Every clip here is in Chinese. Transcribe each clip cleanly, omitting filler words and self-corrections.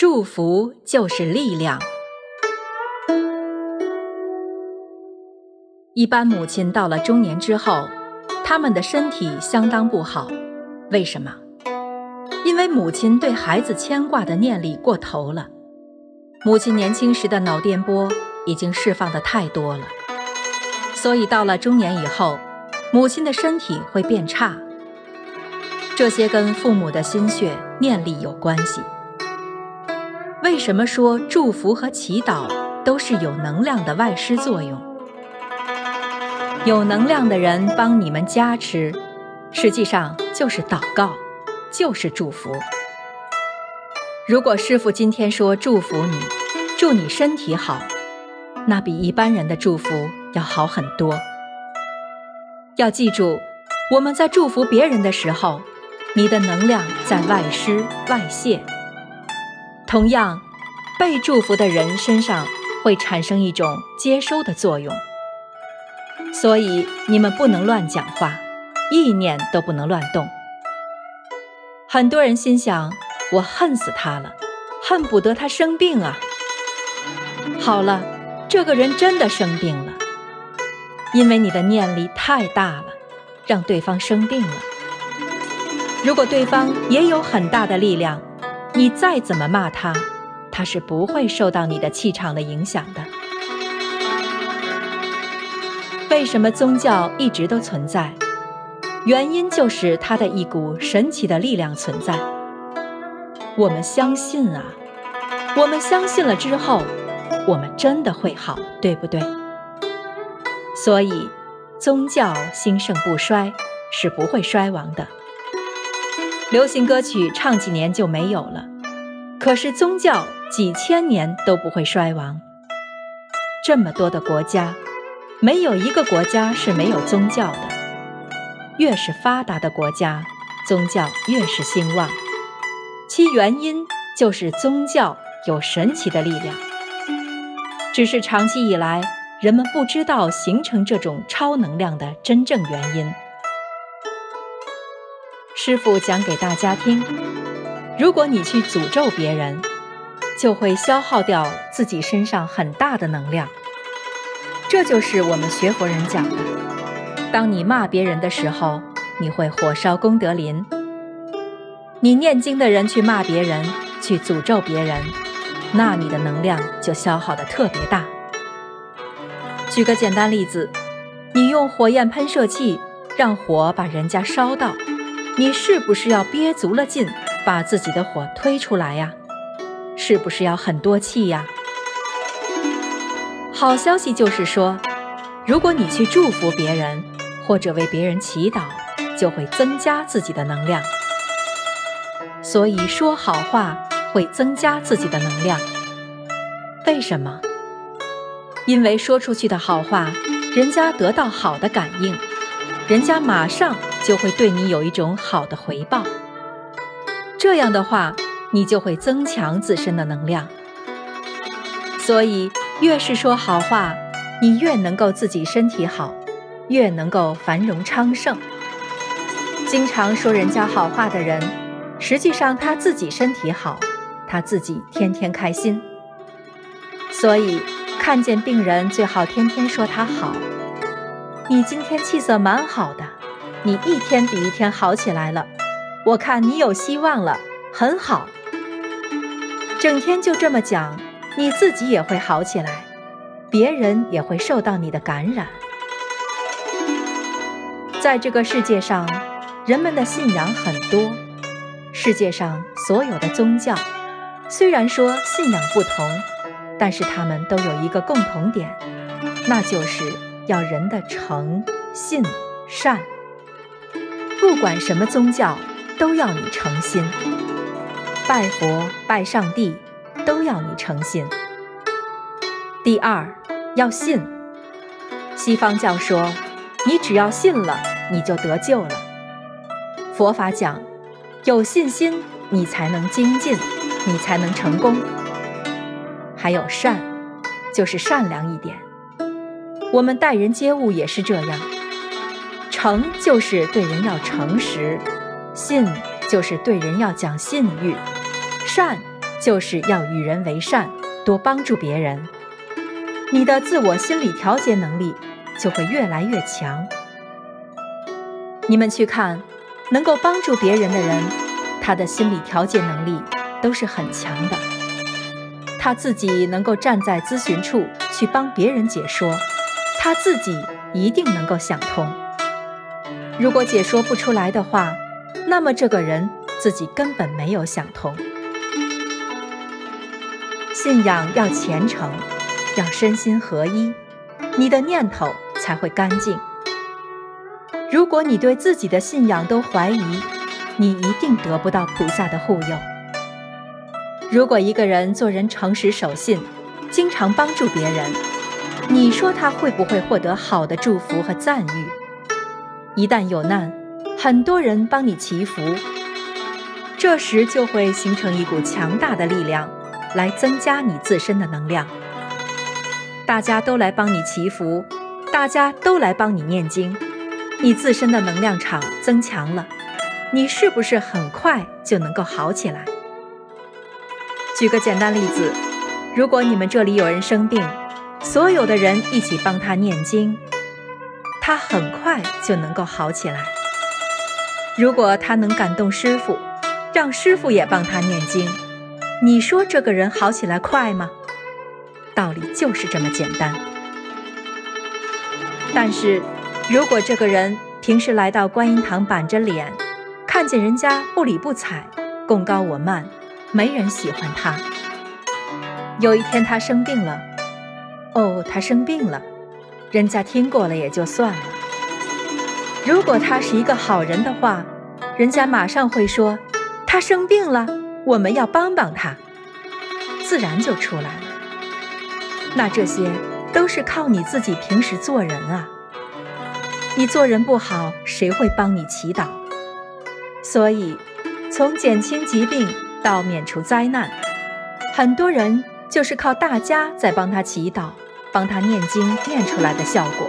祝福就是力量。一般母亲到了中年之后，她们的身体相当不好。为什么？因为母亲对孩子牵挂的念力过头了。母亲年轻时的脑电波已经释放得太多了，所以到了中年以后，母亲的身体会变差。这些跟父母的心血、念力有关系。为什么说祝福和祈祷都是有能量的外施作用？有能量的人帮你们加持，实际上就是祷告，就是祝福。如果师父今天说祝福你，祝你身体好，那比一般人的祝福要好很多。要记住，我们在祝福别人的时候，你的能量在外施外泄。同样，被祝福的人身上会产生一种接收的作用。所以你们不能乱讲话，意念都不能乱动。很多人心想，我恨死他了，恨不得他生病啊。好了，这个人真的生病了，因为你的念力太大了，让对方生病了。如果对方也有很大的力量，你再怎么骂他，他是不会受到你的气场的影响的。为什么宗教一直都存在？原因就是它的一股神奇的力量存在。我们相信啊，我们相信了之后，我们真的会好，对不对？所以，宗教兴盛不衰，是不会衰亡的。流行歌曲唱几年就没有了，可是宗教几千年都不会衰亡。这么多的国家，没有一个国家是没有宗教的。越是发达的国家，宗教越是兴旺，其原因就是宗教有神奇的力量。只是长期以来，人们不知道形成这种超能量的真正原因。师父讲给大家听，如果你去诅咒别人，就会消耗掉自己身上很大的能量。这就是我们学佛人讲的，当你骂别人的时候，你会火烧功德林。你念经的人去骂别人，去诅咒别人，那你的能量就消耗得特别大。举个简单例子，你用火焰喷射器让火把人家烧到，你是不是要憋足了劲把自己的火推出来呀？是不是要很多气呀？好消息就是说，如果你去祝福别人，或者为别人祈祷，就会增加自己的能量。所以说好话会增加自己的能量。为什么？因为说出去的好话，人家得到好的感应，人家马上就会对你有一种好的回报。这样的话，你就会增强自身的能量。所以越是说好话，你越能够自己身体好，越能够繁荣昌盛。经常说人家好话的人，实际上他自己身体好，他自己天天开心。所以看见病人最好天天说他好。你今天气色蛮好的，你一天比一天好起来了，我看你有希望了，很好。整天就这么讲，你自己也会好起来，别人也会受到你的感染。在这个世界上，人们的信仰很多。世界上所有的宗教，虽然说信仰不同，但是他们都有一个共同点，那就是要人的诚、信、善。不管什么宗教，都要你诚心。拜佛、拜上帝，都要你诚信。第二，要信。西方教说，你只要信了，你就得救了。佛法讲，有信心，你才能精进，你才能成功。还有善，就是善良一点。我们待人接物也是这样。诚就是对人要诚实，信就是对人要讲信誉，善就是要与人为善，多帮助别人。你的自我心理调节能力就会越来越强。你们去看，能够帮助别人的人，他的心理调节能力都是很强的。他自己能够站在咨询处去帮别人解说，他自己一定能够想通。如果解说不出来的话，那么这个人自己根本没有想通。信仰要虔诚，要身心合一，你的念头才会干净。如果你对自己的信仰都怀疑，你一定得不到菩萨的护佑。如果一个人做人诚实守信，经常帮助别人，你说他会不会获得好的祝福和赞誉？一旦有难，很多人帮你祈福，这时就会形成一股强大的力量，来增加你自身的能量。大家都来帮你祈福，大家都来帮你念经，你自身的能量场增强了，你是不是很快就能够好起来？举个简单例子，如果你们这里有人生病，所有的人一起帮他念经，他很快就能够好起来。如果他能感动师父，让师父也帮他念经，你说这个人好起来快吗？道理就是这么简单。但是如果这个人平时来到观音堂板着脸，看见人家不理不睬，贡高我慢，没人喜欢他。有一天他生病了，他生病了，人家听过了也就算了。如果他是一个好人的话，人家马上会说，他生病了，我们要帮帮他，自然就出来了。那这些都是靠你自己平时做人啊。你做人不好，谁会帮你祈祷？所以从减轻疾病到免除灾难，很多人就是靠大家在帮他祈祷，帮他念经念出来的效果。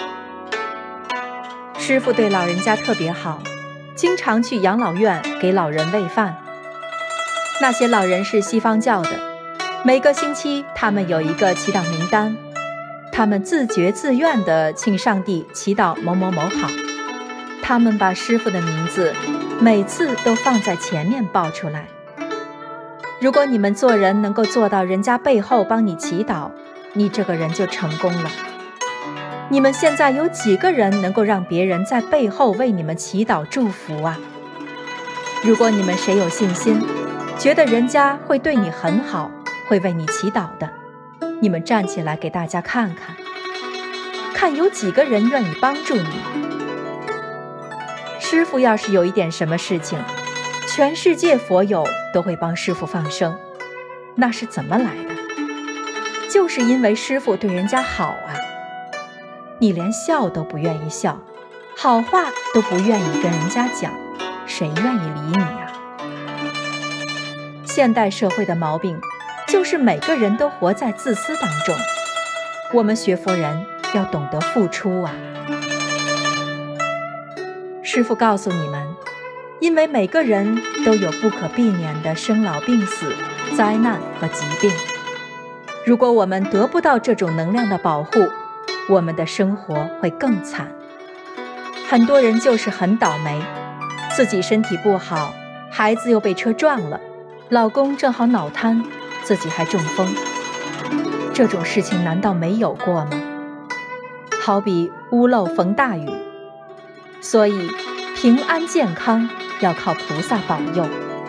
师父对老人家特别好，经常去养老院给老人喂饭。那些老人是西方教的，每个星期他们有一个祈祷名单，他们自觉自愿地请上帝祈祷某某某好。他们把师父的名字每次都放在前面报出来。如果你们做人能够做到人家背后帮你祈祷，你这个人就成功了。你们现在有几个人能够让别人在背后为你们祈祷祝福啊？如果你们谁有信心，觉得人家会对你很好，会为你祈祷的，你们站起来给大家看看，看有几个人愿意帮助你。师父要是有一点什么事情，全世界佛友都会帮师父放生，那是怎么来的？就是因为师父对人家好啊。你连笑都不愿意笑，好话都不愿意跟人家讲，谁愿意理你啊？现代社会的毛病就是每个人都活在自私当中。我们学佛人要懂得付出啊。师父告诉你们，因为每个人都有不可避免的生老病死、灾难和疾病。如果我们得不到这种能量的保护，我们的生活会更惨。很多人就是很倒霉，自己身体不好，孩子又被车撞了，老公正好脑瘫，自己还中风。这种事情难道没有过吗？好比屋漏逢大雨。所以平安健康要靠菩萨保佑。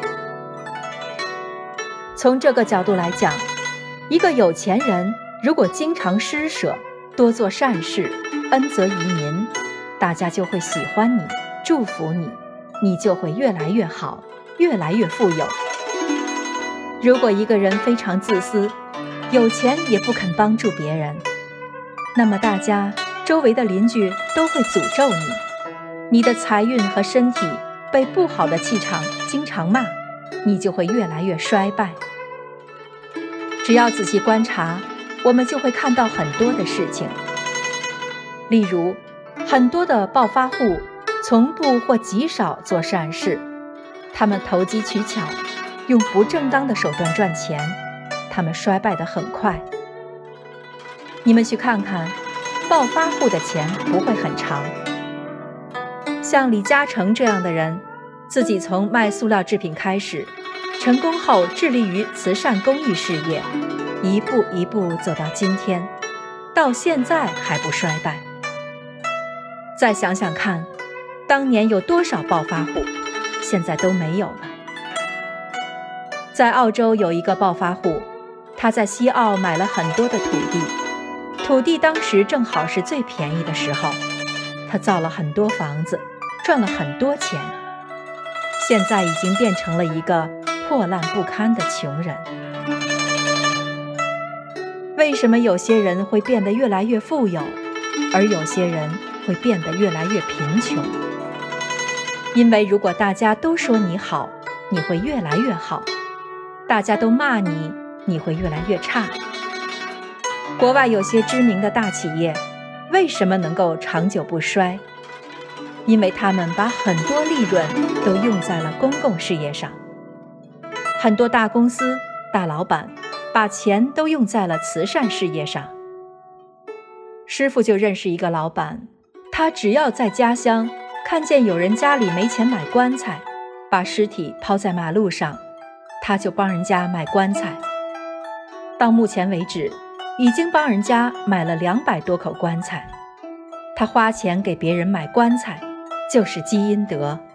从这个角度来讲，一个有钱人如果经常施舍，多做善事，恩泽于民，大家就会喜欢你，祝福你，你就会越来越好，越来越富有。如果一个人非常自私，有钱也不肯帮助别人，那么大家周围的邻居都会诅咒你，你的财运和身体被不好的气场经常骂，你就会越来越衰败。只要仔细观察，我们就会看到很多的事情。例如，很多的暴发户从不或极少做善事，他们投机取巧， 用不正当的手段赚钱，他们衰败得很快。你们去看看，暴发户的钱不会很长。像李嘉诚这样的人，自己从卖塑料制品开始，成功后致力于慈善公益事业，一步一步走到今天，到现在还不衰败。再想想看，当年有多少暴发户，现在都没有了。在澳洲有一个暴发户，他在西澳买了很多的土地当时正好是最便宜的时候，他造了很多房子，赚了很多钱，现在已经变成了一个破烂不堪的穷人。为什么有些人会变得越来越富有，而有些人会变得越来越贫穷？因为如果大家都说你好，你会越来越好；大家都骂你，你会越来越差。国外有些知名的大企业为什么能够长久不衰？因为他们把很多利润都用在了公共事业上。很多大公司、大老板把钱都用在了慈善事业上。师父就认识一个老板，他只要在家乡看见有人家里没钱买棺材，把尸体抛在马路上，他就帮人家买棺材。到目前为止，已经帮人家买了200多口棺材。他花钱给别人买棺材，就是积阴德。